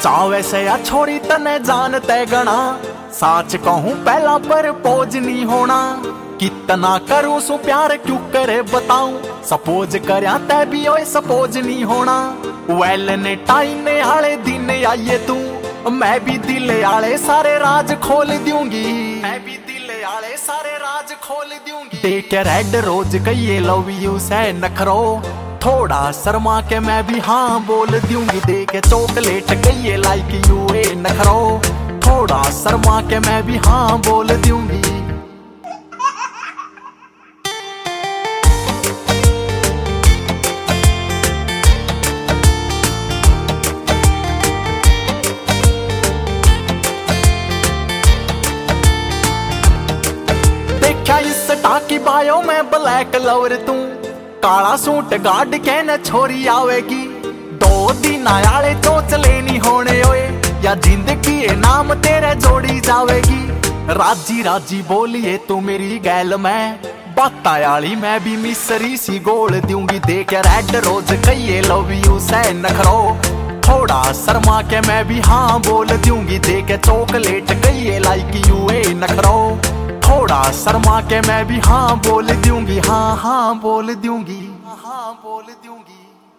चावे से या छोरी तने जानते गणा, साच कहूं पहला पर पोज नहीं होना। कितना करूं सो प्यार क्यों करे बताऊं, सपोज करया तै भी ओए सपोज नहीं होना। वेल ने टाइम ने आले दिन आइए तू, मैं भी दिल आले सारे राज खोल दूंगी, मैं भी दिल आले सारे राज खोल दूंगी। टेक रेड रोज कहिए लव यू से नखरो, थोड़ा शर्मा के मैं भी हाँ बोल दूंगी। देखे चॉकलेट कहिए लाइक यू ए नखरो, थोड़ा शर्मा के मैं भी हाँ बोल दूंगी। देखा इस टाकी बायो में ब्लैक लवर तू, काला सूट गाड़ के न छोरी आवेगी। 2 दिन आले चोच लेनी होने ओए, या जिंदगी है नाम तेरे जोड़ी जावेगी। राजी राजी बोलिए तू मेरी गैल में, बात आली मैं भी मिसरी सी गोल दूंगी। देख रेड रोज कहिए लव यू से नखरो, थोड़ा शर्मा के मैं भी हाँ बोल दूंगी। देख चॉकलेट कहिए लाइक यू ए नखरो, थोड़ा शर्मा के मैं भी हाँ बोल दूंगी। हाँ हाँ बोल दूंगी, हाँ बोल दूंगी।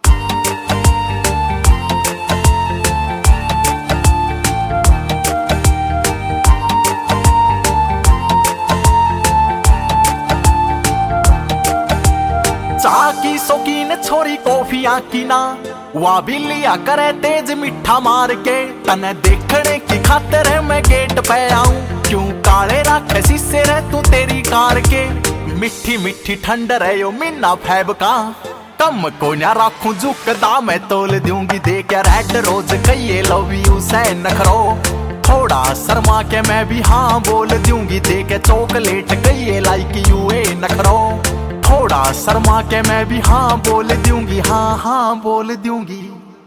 चाह की शौकीन छोरी कॉफियां की ना, वह भी लिया करे तेज मिठा मार के। तने देखने की खातिर मैं गेट पे आऊं, क्यों काले रखे शीशे रे तू तेरी कार के। मिठी मिठी ठंड रहे मीना फैब का, कम को ना रखूं झुकदा मैं तोल दूंगी। देख रेड रोज कहिए लव यू से नखरो, थोड़ा शर्मा के मैं भी हाँ बोल दूंगी। देख चॉकलेट कहिए लाइक यू ए नखरो, थोड़ा शर्मा के मैं भी हाँ बोल दूंगी। हाँ हाँ बोल दूंगी।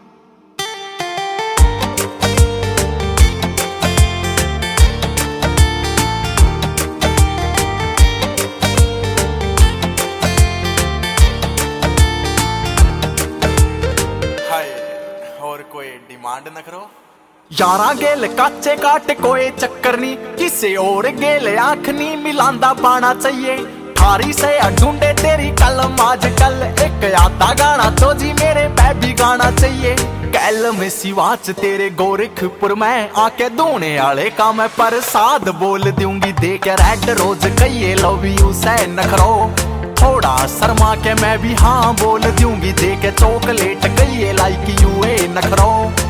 और कोई डिमांड न करो यारा, गेल काचे काट कोई चक्कर नहीं, किसे और गेल आंख नहीं मिलांदा पाना चाहिए। थारी से ढूंढे तेरी कलम आजकल, एक आधा गाना तो जी मेरे पे भी गाना चाहिए। कैल में सिवाच तेरे गोरखपुर में आके धोने आले का मैं प्रसाद बोल दूंगी। देख रेड रोज कहिए लव यू से नखरो, थोड़ा शर्मा के मैं भी हाँ बोल दूंगी। देख चॉकलेट कहिए लाइक यू ए नखरो,